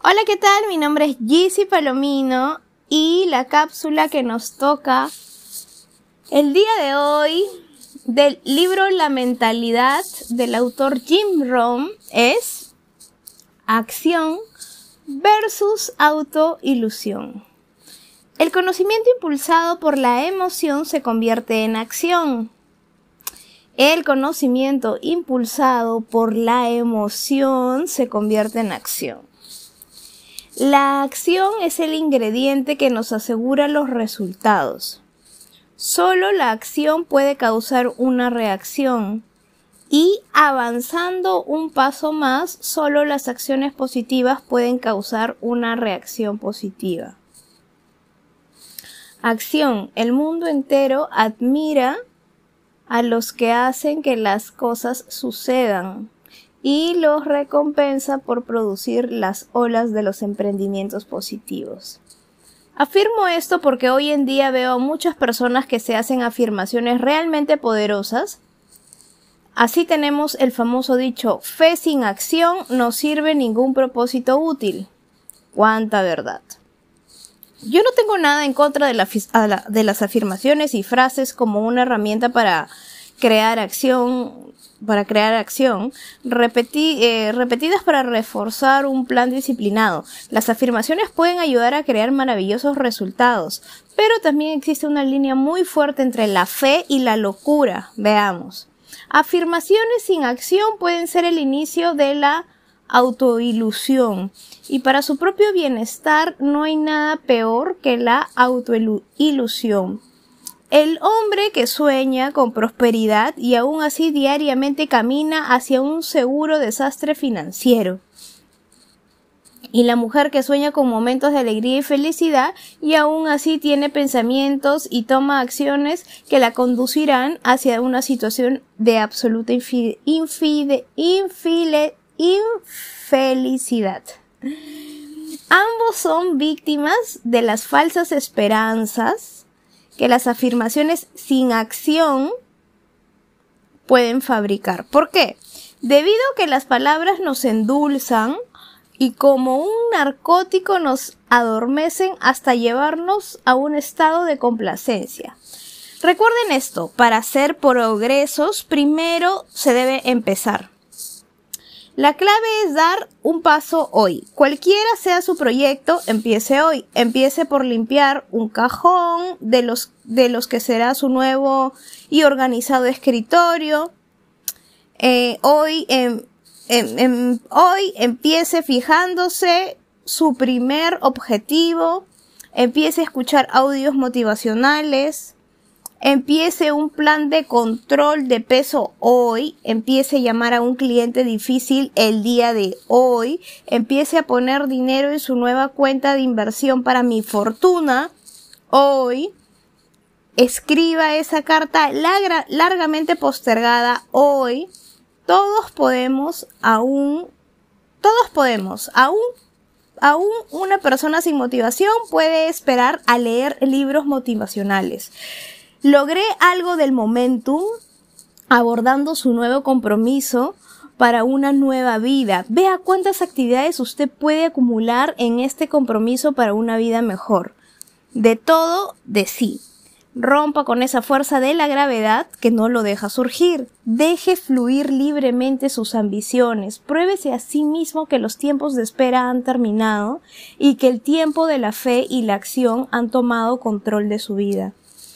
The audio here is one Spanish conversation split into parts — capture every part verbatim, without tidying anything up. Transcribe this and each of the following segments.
Hola, ¿qué tal? Mi nombre es Gizzy Palomino y la cápsula que nos toca el día de hoy del libro La mentalidad del autor Jim Rohn es acción versus autoilusión. El conocimiento impulsado por la emoción se convierte en acción. El conocimiento impulsado por la emoción se convierte en acción. La acción es el ingrediente que nos asegura los resultados. Solo la acción puede causar una reacción y avanzando un paso más, solo las acciones positivas pueden causar una reacción positiva. Acción. El mundo entero admira a los que hacen que las cosas sucedan y los recompensa por producir las olas de los emprendimientos positivos. Afirmo esto porque hoy en día veo a muchas personas que se hacen afirmaciones realmente poderosas. Así tenemos el famoso dicho, fe sin acción no sirve ningún propósito útil. ¡Cuánta verdad! Yo no tengo nada en contra de, la, de las afirmaciones y frases como una herramienta para crear acción, para crear acción, repeti, eh, repetidas para reforzar un plan disciplinado. Las afirmaciones pueden ayudar a crear maravillosos resultados, pero también existe una línea muy fuerte entre la fe y la locura. Veamos. Afirmaciones sin acción pueden ser el inicio de la autoilusión, y para su propio bienestar no hay nada peor que la autoilusión. El hombre que sueña con prosperidad y aún así diariamente camina hacia un seguro desastre financiero. Y la mujer que sueña con momentos de alegría y felicidad y aún así tiene pensamientos y toma acciones que la conducirán hacia una situación de absoluta infide, infide, infile, infelicidad. Ambos son víctimas de las falsas esperanzas que las afirmaciones sin acción pueden fabricar. ¿Por qué? Debido a que las palabras nos endulzan y como un narcótico nos adormecen hasta llevarnos a un estado de complacencia. Recuerden esto, para hacer progresos primero se debe empezar. La clave es dar un paso hoy. Cualquiera sea su proyecto, empiece hoy. Empiece por limpiar un cajón de los, de los que será su nuevo y organizado escritorio. Eh, hoy, eh, eh, eh, hoy empiece fijándose su primer objetivo. Empiece a escuchar audios motivacionales. Empiece un plan de control de peso hoy, empiece a llamar a un cliente difícil el día de hoy, empiece a poner dinero en su nueva cuenta de inversión para mi fortuna hoy, escriba esa carta larga, largamente postergada hoy. Todos podemos, aún, todos podemos, aún, aún una persona sin motivación puede esperar a leer libros motivacionales. Logré algo del momentum abordando su nuevo compromiso para una nueva vida. Vea cuántas actividades usted puede acumular en este compromiso para una vida mejor. De todo, de sí. Rompa con esa fuerza de la gravedad que no lo deja surgir. Deje fluir libremente sus ambiciones. Pruébese a sí mismo que los tiempos de espera han terminado y que el tiempo de la fe y la acción han tomado control de su vida.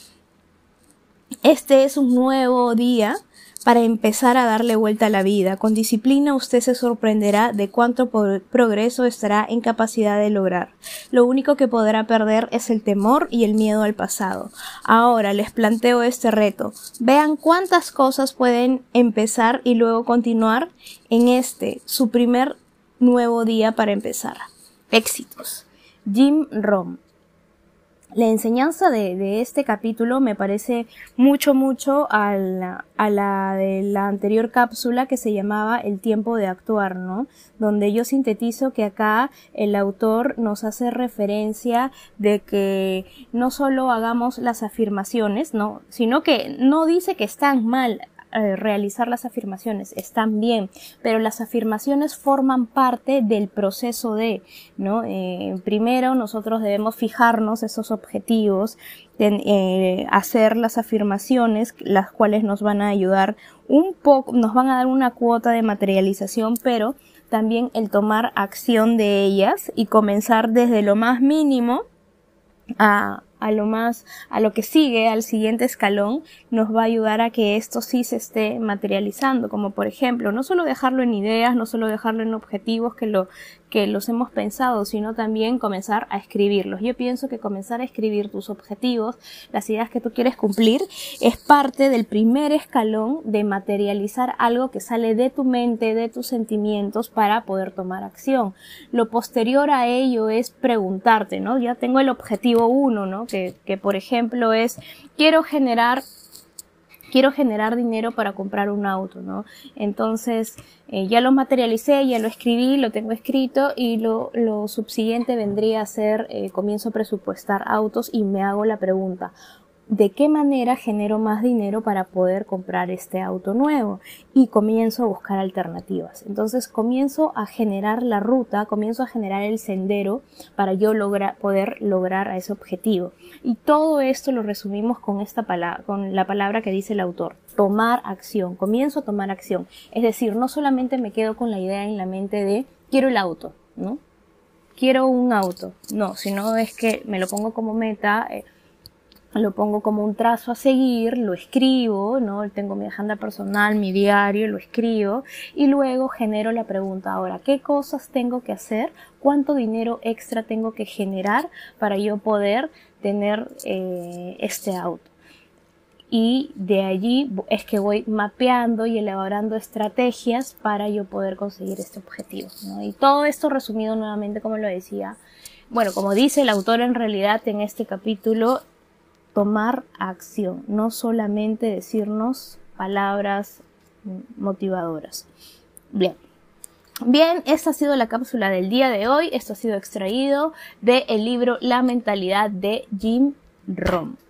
Este es un nuevo día para empezar a darle vuelta a la vida. Con disciplina usted se sorprenderá de cuánto progreso estará en capacidad de lograr. Lo único que podrá perder es el temor y el miedo al pasado. Ahora les planteo este reto. Vean cuántas cosas pueden empezar y luego continuar en este, su primer nuevo día para empezar. Éxitos. Jim Rohn. La enseñanza de, de este capítulo me parece mucho, mucho a la, a la de la anterior cápsula que se llamaba El tiempo de actuar, ¿no? Donde yo sintetizo que acá el autor nos hace referencia de que no solo hagamos las afirmaciones, ¿no? Sino que no dice que están mal eh, realizar las afirmaciones, están bien, pero las afirmaciones forman parte del proceso de, ¿no? Eh, primero nosotros debemos fijarnos esos objetivos, de, eh, hacer las afirmaciones, las cuales nos van a ayudar un poco, nos van a dar una cuota de materialización, pero también el tomar acción de ellas y comenzar desde lo más mínimo a, a lo más, a lo que sigue, al siguiente escalón, nos va a ayudar a que esto sí se esté materializando, como por ejemplo, no solo dejarlo en ideas, no solo dejarlo en objetivos que lo, que los hemos pensado, sino también comenzar a escribirlos. Yo pienso que comenzar a escribir tus objetivos, las ideas que tú quieres cumplir, es parte del primer escalón de materializar algo que sale de tu mente, de tus sentimientos, para poder tomar acción. Lo posterior a ello es preguntarte, ¿no? Ya tengo el objetivo uno, ¿no? Que, que por ejemplo es, quiero generar quiero generar dinero para comprar un auto, ¿no? Entonces, eh, ya lo materialicé, ya lo escribí, lo tengo escrito, y lo, lo subsiguiente vendría a ser, eh, comienzo a presupuestar autos y me hago la pregunta, ¿de qué manera genero más dinero para poder comprar este auto nuevo? Y comienzo a buscar alternativas. Entonces comienzo a generar la ruta, comienzo a generar el sendero para yo lograr, poder lograr a ese objetivo. Y todo esto lo resumimos con esta palabra, con la palabra que dice el autor: tomar acción. Comienzo a tomar acción. Es decir, no solamente me quedo con la idea en la mente de quiero el auto, ¿no? Quiero un auto. No, sino es que me lo pongo como meta, eh, lo pongo como un trazo a seguir, lo escribo, ¿no? Tengo mi agenda personal, mi diario, lo escribo, y luego genero la pregunta, ahora, ¿qué cosas tengo que hacer? ¿Cuánto dinero extra tengo que generar para yo poder tener eh, este auto? Y de allí es que voy mapeando y elaborando estrategias para yo poder conseguir este objetivo, ¿no? Y todo esto resumido nuevamente, como lo decía, bueno, como dice el autor en realidad en este capítulo, tomar acción, no solamente decirnos palabras motivadoras. Bien. Bien, esta ha sido la cápsula del día de hoy. Esto ha sido extraído del libro La mentalidad de Jim Rohn.